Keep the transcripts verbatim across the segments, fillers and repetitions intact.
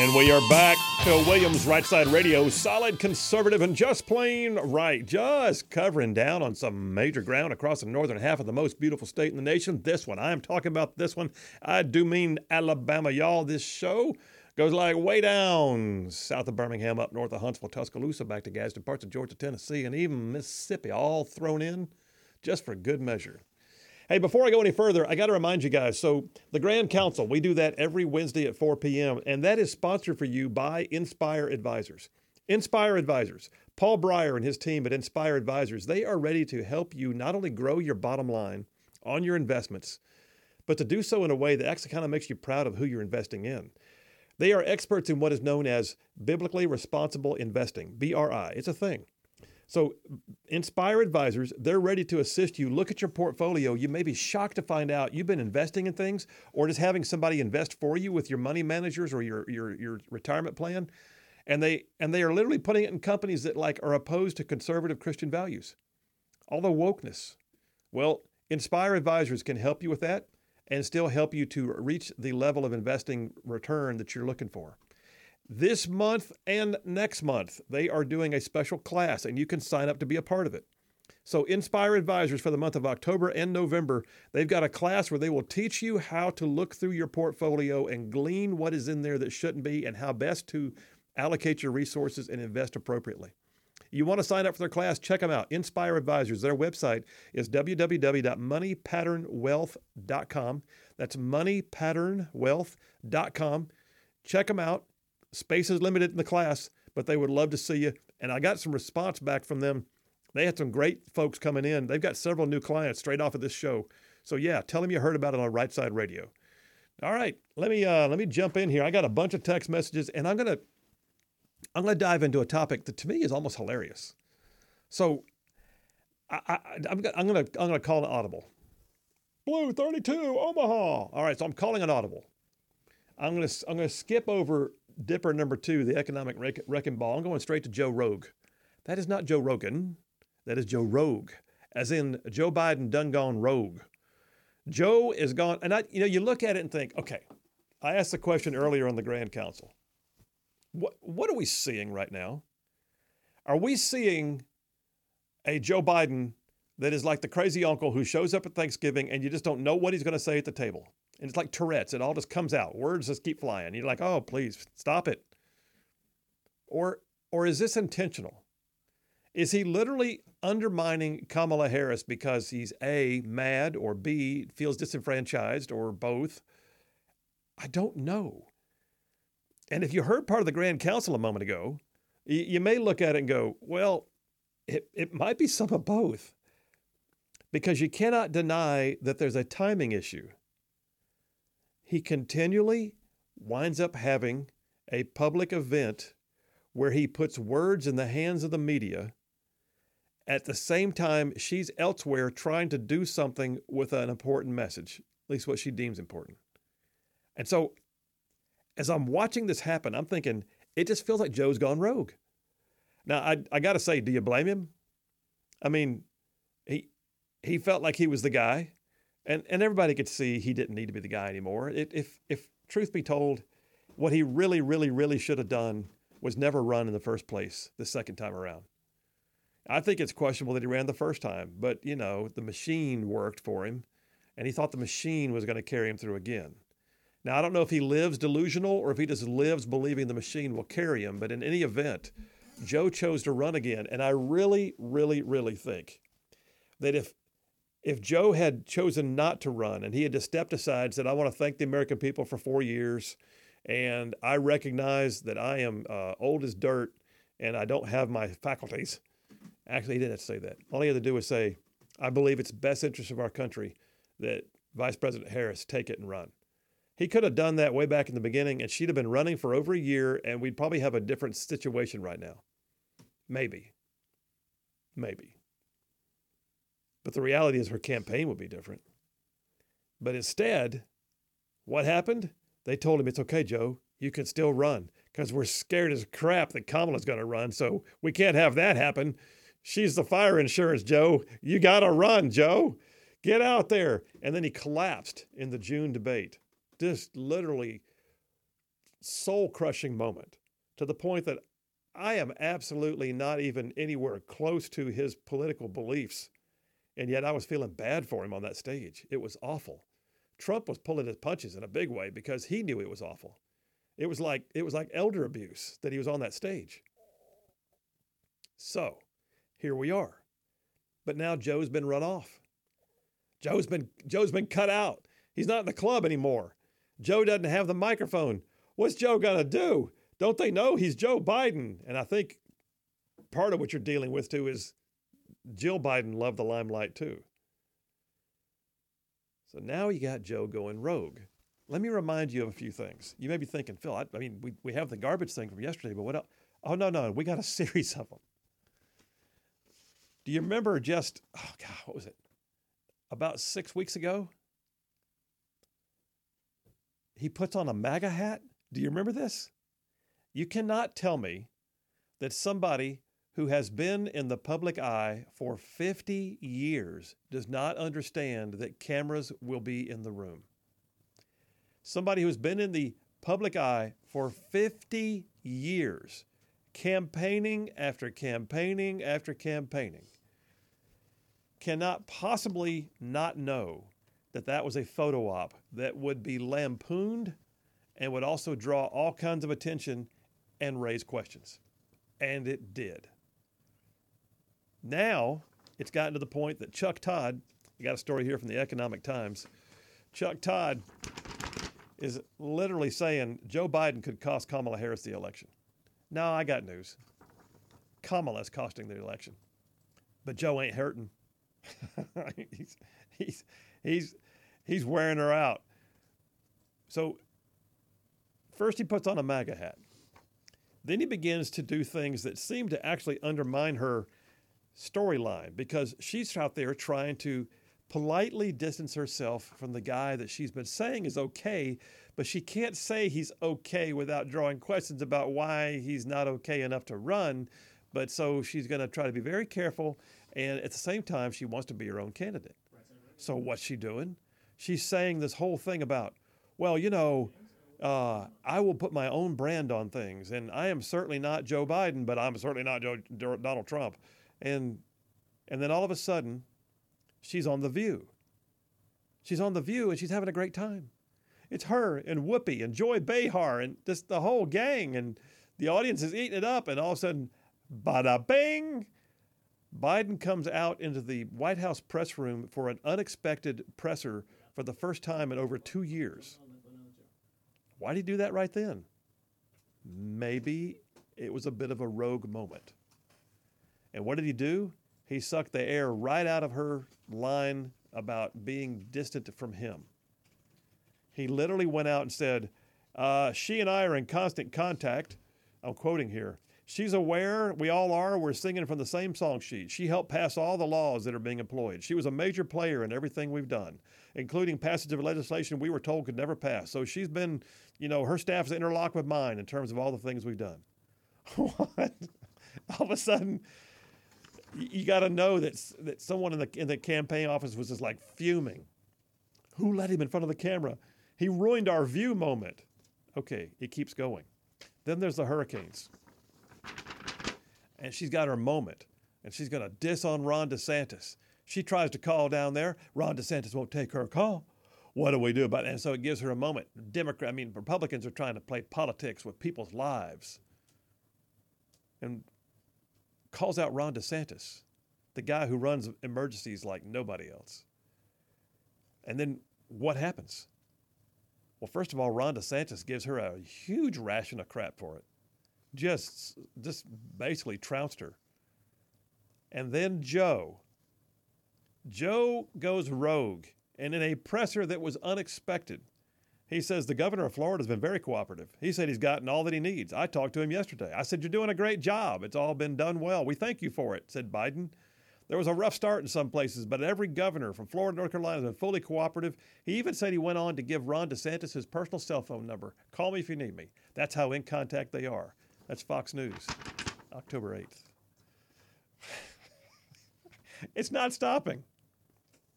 And we are back to Williams Right Side Radio, solid conservative and just plain right. Just covering down on some major ground across the northern half of the most beautiful state in the nation. This one, I'm talking about this one. I do mean Alabama, y'all. This show goes like way down south of Birmingham, up north of Huntsville, Tuscaloosa, back to Gadsden, parts of Georgia, Tennessee, and even Mississippi, all thrown in just for good measure. Hey, before I go any further, I got to remind you guys, so the Grand Council, we do that every Wednesday at four p.m., and that is sponsored for you by Inspire Advisors. Inspire Advisors, Paul Breyer and his team at Inspire Advisors, they are ready to help you not only grow your bottom line on your investments, but to do so in a way that actually kind of makes you proud of who you're investing in. They are experts in what is known as biblically responsible investing, B R I. It's a thing. So Inspire Advisors, they're ready to assist you. Look at your portfolio. You may be shocked to find out you've been investing in things or just having somebody invest for you with your money managers or your, your, your retirement plan. And they and they are literally putting it in companies that like are opposed to conservative Christian values. All the wokeness. Well, Inspire Advisors can help you with that and still help you to reach the level of investing return that you're looking for. This month and next month, they are doing a special class, and you can sign up to be a part of it. So Inspire Advisors for the month of October and November, they've got a class where they will teach you how to look through your portfolio and glean what is in there that shouldn't be and how best to allocate your resources and invest appropriately. You want to sign up for their class, check them out. Inspire Advisors, their website is w w w dot money pattern wealth dot com. That's money pattern wealth dot com. Check them out. Space is limited in the class, but they would love to see you. And I got some response back from them. They had some great folks coming in. They've got several new clients straight off of this show. So yeah, tell them you heard about it on Right Side Radio. All right, let me uh, let me jump in here. I got a bunch of text messages, and I'm gonna I'm gonna dive into a topic that to me is almost hilarious. So I, I, I'm I'm gonna I'm gonna call an audible. Blue thirty-two Omaha. All right, so I'm calling an audible. I'm gonna I'm gonna skip over Dipper number two, the economic wreck, wrecking ball. I'm going straight to Joe Rogue. That is not Joe Rogan. That is Joe Rogue, as in Joe Biden done gone rogue. Joe is gone. And I, you know, you look at it and think, okay, I asked the question earlier on the Grand Council. What, what are we seeing right now? Are we seeing a Joe Biden that is like the crazy uncle who shows up at Thanksgiving and you just don't know what he's going to say at the table? And it's like Tourette's. It all just comes out. Words just keep flying. You're like, oh, please stop it. Or, or is this intentional? Is he literally undermining Kamala Harris because he's A, mad, or B, feels disenfranchised, or both? I don't know. And if you heard part of the Grand Council a moment ago, you, you may look at it and go, well, it, it might be some of both. Because you cannot deny that there's a timing issue. He continually winds up having a public event where he puts words in the hands of the media at the same time she's elsewhere trying to do something with an important message, at least what she deems important. And so as I'm watching this happen, I'm thinking, it just feels like Joe's gone rogue. Now, I, I got to say, do you blame him? I mean, he he felt like he was the guy. And and everybody could see he didn't need to be the guy anymore. It, if if truth be told, what he really, really, really should have done was never run in the first place the second time around. I think it's questionable that he ran the first time, but, you know, the machine worked for him, and he thought the machine was going to carry him through again. Now, I don't know if he lives delusional or if he just lives believing the machine will carry him, but in any event, Joe chose to run again, and I really, really, really think that if If Joe had chosen not to run and he had just stepped aside and said, I want to thank the American people for four years and I recognize that I am uh, old as dirt and I don't have my faculties. Actually, he didn't have to say that. All he had to do was say, I believe it's best interest of our country that Vice President Harris take it and run. He could have done that way back in the beginning and she'd have been running for over a year and we'd probably have a different situation right now. Maybe. Maybe. But the reality is her campaign would be different. But instead, what happened? They told him, it's okay, Joe. You can still run because we're scared as crap that Kamala's going to run. So we can't have that happen. She's the fire insurance, Joe. You got to run, Joe. Get out there. And then he collapsed in the June debate. Just literally soul-crushing moment to the point that I am absolutely not even anywhere close to his political beliefs, and yet I was feeling bad for him on that stage. It was awful. Trump was pulling his punches in a big way because he knew it was awful. It was like it was like elder abuse that he was on that stage. So, here we are. But now Joe's been run off. Joe's been Joe's been cut out. He's not in the club anymore. Joe doesn't have the microphone. What's Joe gonna do? Don't they know he's Joe Biden? And I think part of what you're dealing with too is Jill Biden loved the limelight too. So now you got Joe going rogue. Let me remind you of a few things. You may be thinking, Phil, I, I mean, we, we have the garbage thing from yesterday, but what else? Oh, no, no, we got a series of them. Do you remember just, oh God, what was it? About six weeks ago? He puts on a MAGA hat. Do you remember this? You cannot tell me that somebody who has been in the public eye for fifty years does not understand that cameras will be in the room. Somebody who's been in the public eye for fifty years, campaigning after campaigning after campaigning, cannot possibly not know that that was a photo op that would be lampooned and would also draw all kinds of attention and raise questions. And it did. Now, it's gotten to the point that Chuck Todd, I got a story here from the Economic Times, Chuck Todd is literally saying Joe Biden could cost Kamala Harris the election. No, I got news. Kamala's costing the election. But Joe ain't hurting. he's, he's, he's, he's wearing her out. So first he puts on a MAGA hat. Then he begins to do things that seem to actually undermine her storyline because she's out there trying to politely distance herself from the guy that she's been saying is okay, but she can't say he's okay without drawing questions about why he's not okay enough to run. But so she's going to try to be very careful, and at the same time, she wants to be her own candidate. So what's she doing? She's saying this whole thing about, well, you know, uh, I will put my own brand on things, and I am certainly not Joe Biden, but I'm certainly not Joe, Donald Trump. And and then all of a sudden, she's on The View. She's on The View, and she's having a great time. It's her and Whoopi and Joy Behar and just the whole gang, and the audience is eating it up, and all of a sudden, bada bing, Biden comes out into the White House press room for an unexpected presser for the first time in over two years. Why did he do that right then? Maybe it was a bit of a rogue moment. And what did he do? He sucked the air right out of her line about being distant from him. He literally went out and said, uh, she and I are in constant contact. I'm quoting here. She's aware, we all are, we're singing from the same song sheet. She helped pass all the laws that are being employed. She was a major player in everything we've done, including passage of legislation we were told could never pass. So she's been, you know, her staff's interlocked with mine in terms of all the things we've done. What? All of a sudden, you got to know that that someone in the in the campaign office was just like fuming. Who let him in front of the camera? He ruined our View moment. Okay, it keeps going. Then there's the hurricanes. And she's got her moment, and she's going to diss on Ron DeSantis. She tries to call down there. Ron DeSantis won't take her call. What do we do about it? And so it gives her a moment. Democrat, I mean, Republicans are trying to play politics with people's lives. And calls out Ron DeSantis, the guy who runs emergencies like nobody else. And then what happens? Well, first of all, Ron DeSantis gives her a huge ration of crap for it. Just, just basically trounced her. And then Joe. Joe goes rogue. And in a presser that was unexpected, he says the governor of Florida has been very cooperative. He said he's gotten all that he needs. I talked to him yesterday. I said, you're doing a great job. It's all been done well. We thank you for it, said Biden. There was a rough start in some places, but every governor from Florida, North Carolina has been fully cooperative. He even said he went on to give Ron DeSantis his personal cell phone number. Call me if you need me. That's how in contact they are. That's Fox News, October eighth. It's not stopping.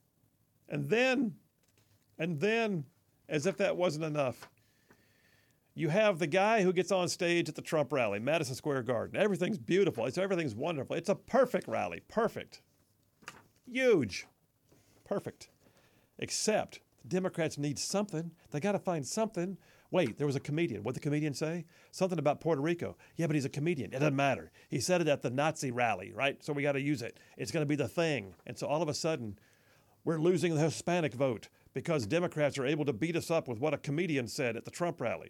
And then, and then, as if that wasn't enough, You have the guy who gets on stage at the Trump rally, Madison Square Garden. Everything's beautiful. It's everything's wonderful. It's a perfect rally. Perfect. Huge. Perfect. Except the Democrats need something. They got to find something. Wait, there was a comedian. What'd the comedian say? Something about Puerto Rico. Yeah, but he's a comedian. It doesn't matter. He said it at the Nazi rally, right? So we got to use it. It's going to be the thing. And so all of a sudden, we're losing the Hispanic vote because Democrats are able to beat us up with what a comedian said at the Trump rally.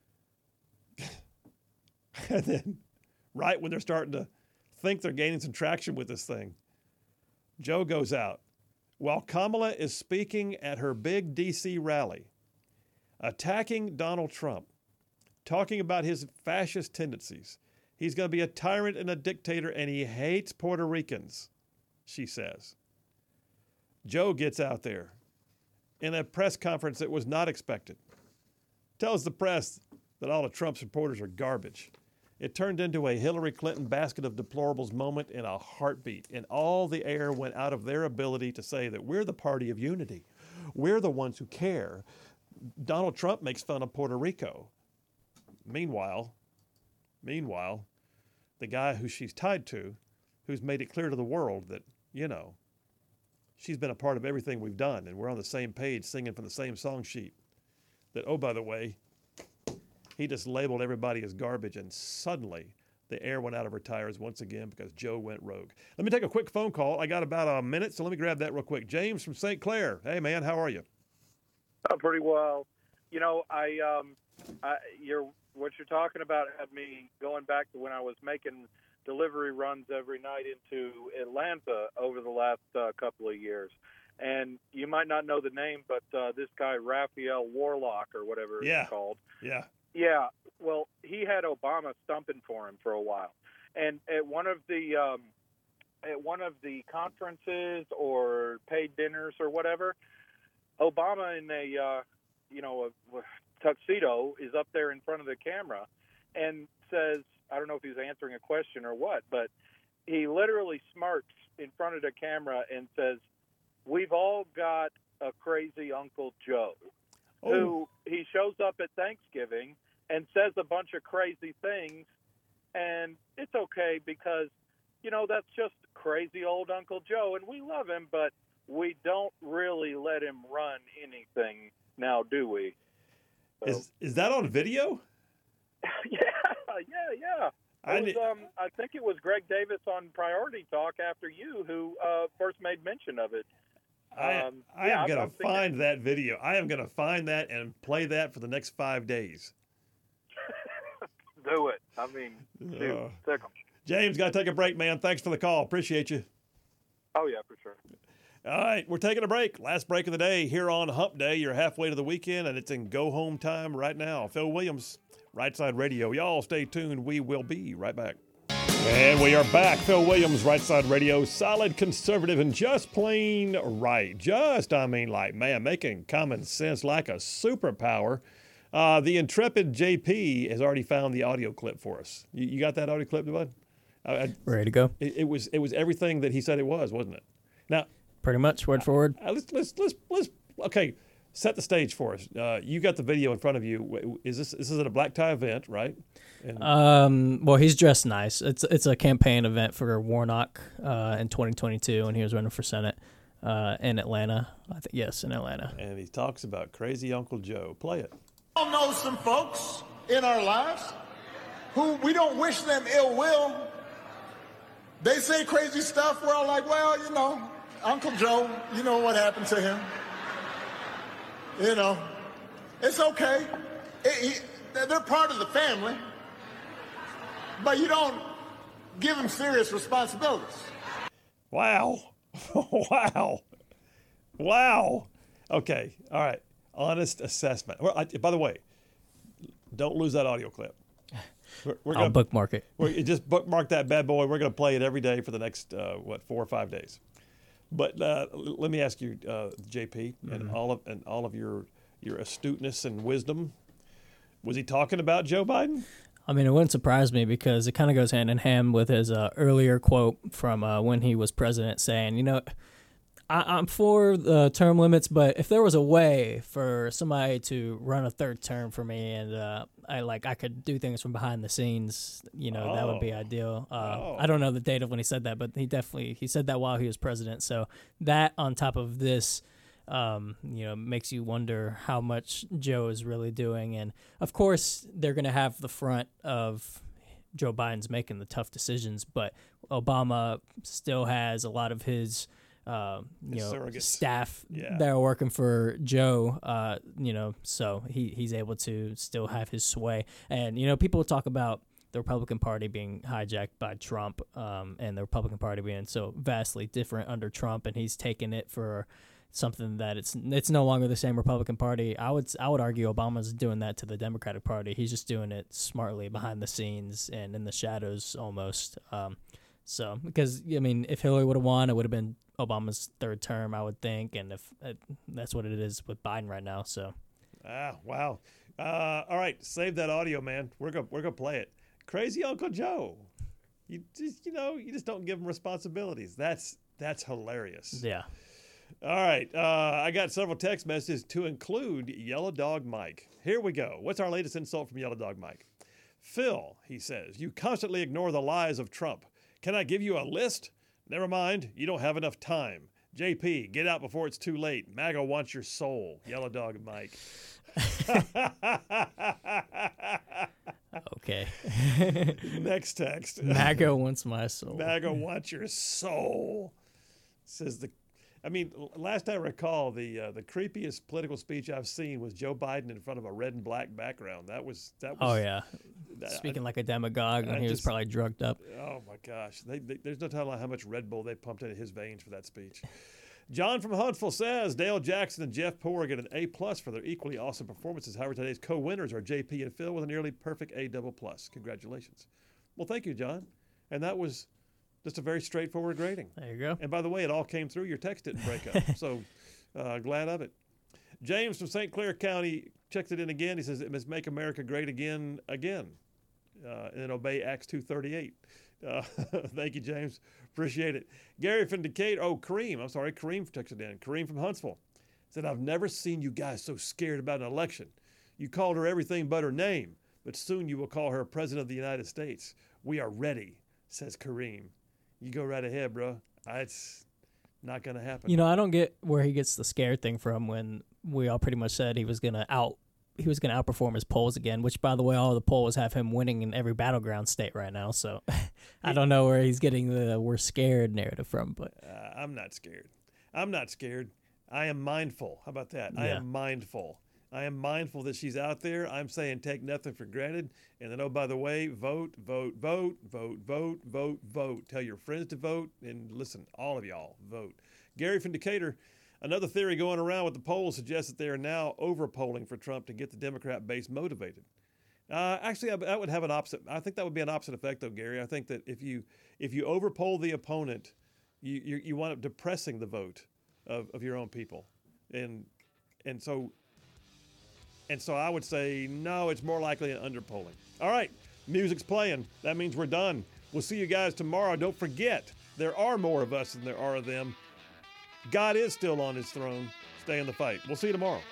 And then, right when they're starting to think they're gaining some traction with this thing, Joe goes out. While Kamala is speaking at her big D C rally, attacking Donald Trump, talking about his fascist tendencies. He's going to be a tyrant and a dictator, and he hates Puerto Ricans, she says. Joe gets out there in a press conference that was not expected, tells the press that all of Trump's supporters are garbage. It turned into a Hillary Clinton basket of deplorables moment in a heartbeat, and all the air went out of their ability to say that we're the party of unity. We're the ones who care. Donald Trump makes fun of Puerto Rico. Meanwhile, meanwhile, the guy who she's tied to, who's made it clear to the world that, you know, she's been a part of everything we've done, and we're on the same page singing from the same song sheet, that, oh, by the way, he just labeled everybody as garbage, and suddenly the air went out of her tires once again because Joe went rogue. Let me take a quick phone call. I got about a minute, so let me grab that real quick. James from Saint Clair. Hey, man, how are you? Uh, pretty well. You know, I, um, I, you're, what you're talking about had me going back to when I was making delivery runs every night into Atlanta over the last uh, couple of years. And you might not know the name, but uh, this guy, Raphael Warlock or whatever yeah. it's called. Yeah. Yeah. Well, he had Obama stumping for him for a while. And at one of the um, at one of the conferences or paid dinners or whatever, Obama in a, uh, you know, a, a tuxedo is up there in front of the camera and says, I don't know if he's answering a question or what, but he literally smirks in front of the camera and says, we've all got a crazy Uncle Joe, oh. who he shows up at Thanksgiving and says a bunch of crazy things. And it's okay because, you know, that's just crazy old Uncle Joe. And we love him, but we don't really let him run anything now, do we? So. Is is that on video? yeah, yeah, yeah. I, was, um, I think it was Greg Davis on Priority Talk after you who uh, first made mention of it. I, um, I yeah, am going to find it. that video. I am going to find that and play that for the next five days. Do it. I mean, shoot, uh, sick 'em. James, got to take a break, man. Thanks for the call. Appreciate you. Oh, yeah, for sure. All right, we're taking a break. Last break of the day here on Hump Day. You're halfway to the weekend, and it's in go-home time right now. Phil Williams, Right Side Radio. Y'all stay tuned. We will be right back. And we are back. Phil Williams, Right Side Radio. Solid conservative and just plain right. Just, I mean, like, man, making common sense like a superpower. Uh, the intrepid J P has already found the audio clip for us. You, you got that audio clip, bud? I, I, Ready to go? It, it was it was everything that he said it was, wasn't it? Now, pretty much word for word. Uh, let's let's let's let's okay. Set the stage for us. Uh, you got the video in front of you. Is this this is at a black tie event, right? And um, well, he's dressed nice. It's it's a campaign event for Warnock uh, in twenty twenty-two, and he was running for Senate uh, in Atlanta. I think yes, in Atlanta. And he talks about crazy Uncle Joe. Play it. We all know some folks in our lives who we don't wish them ill will. They say crazy stuff. We're all like, well, you know, Uncle Joe, you know what happened to him. You know, it's okay. It, it, they're part of the family. But you don't give them serious responsibilities. Wow. wow. Wow. Okay. All right. Honest assessment. Well, I, by the way, don't lose that audio clip. We're, we're I'll gonna, bookmark it. We're, just bookmark that bad boy. We're going to play it every day for the next, uh, what, four or five days. But uh, let me ask you, uh, J P, mm-hmm. and all of and all of your your astuteness and wisdom. Was he talking about Joe Biden? I mean, it wouldn't surprise me because it kind of goes hand in hand with his uh, earlier quote from uh, when he was president saying, you know, I, I'm for the term limits, but if there was a way for somebody to run a third term for me, and uh, I like I could do things from behind the scenes, you know, oh. that would be ideal. Uh, oh. I don't know the date of when he said that, but he definitely he said that while he was president. So that on top of this, um, you know, makes you wonder how much Joe is really doing. And of course, they're going to have the front of Joe Biden's making the tough decisions, but Obama still has a lot of his. Uh, you know, surrogates. staff yeah. that are working for Joe, uh, you know, so he, he's able to still have his sway. And, you know, people talk about the Republican Party being hijacked by Trump um, and the Republican Party being so vastly different under Trump, and he's taken it for something that it's it's no longer the same Republican Party. I would I would argue Obama's doing that to the Democratic Party. He's just doing it smartly behind the scenes and in the shadows almost. Um, so, because, I mean, if Hillary would have won, it would have been Obama's third term, I would think, and if uh, that's what it is with Biden right now. So, ah, wow. Uh, all right, save that audio, man. We're gonna we're gonna play it. Crazy Uncle Joe. You just you know you just don't give him responsibilities. That's that's hilarious. Yeah. All right, uh, I got several text messages to include Yellow Dog Mike. Here we go. What's our latest insult from Yellow Dog Mike? Phil, he says, you constantly ignore the lies of Trump. Can I give you a list? Never mind, you don't have enough time. J P, get out before it's too late. MAGA wants your soul. Yellow Dog Mike. Okay. Next text. MAGA wants my soul. MAGA wants your soul. Says the. I mean, last I recall, the uh, the creepiest political speech I've seen was Joe Biden in front of a red and black background. That was that was. Oh yeah, that, speaking I, like a demagogue, and I he just, was probably drugged up. Oh my gosh, they, they, there's no telling how much Red Bull they pumped into his veins for that speech. John from Huntsville says Dale Jackson and Jeff Poore get an A plus for their equally awesome performances. However, today's co-winners are J P and Phil with a nearly perfect A double plus. Congratulations. Well, thank you, John. And that was. Just a very straightforward grading. There you go. And by the way, it all came through. Your text didn't break up. So uh, glad of it. James from Saint Clair County checks it in again. He says it must make America great again, again, uh, and obey Acts two thirty-eight. Uh, thank you, James. Appreciate it. Gary from Decatur. Oh, Kareem. I'm sorry. Kareem texted in. Kareem from Huntsville said, I've never seen you guys so scared about an election. You called her everything but her name, but soon you will call her President of the United States. We are ready, says Kareem. You go right ahead, bro. It's not going to happen. You know, I don't get where he gets the scared thing from when we all pretty much said he was going to out he was going to outperform his polls again, which, by the way, all the polls have him winning in every battleground state right now. So I don't know where he's getting the we're scared narrative from. But uh, I'm not scared. I'm not scared. I am mindful. How about that? Yeah. I am mindful. I am mindful that she's out there. I'm saying take nothing for granted. And then, oh, by the way, vote, vote, vote, vote, vote, vote, vote. Tell your friends to vote. And listen, all of y'all, vote. Gary from Decatur, another theory going around with the polls suggests that they are now over-polling for Trump to get the Democrat base motivated. Uh, actually, I, that would have an opposite. I think that would be an opposite effect, though, Gary. I think that if you if you over-poll the opponent, you, you, you wind up depressing the vote of, of your own people. And and so... And so I would say, no, it's more likely an underpolling. All right, music's playing. That means we're done. We'll see you guys tomorrow. Don't forget, there are more of us than there are of them. God is still on his throne. Stay in the fight. We'll see you tomorrow.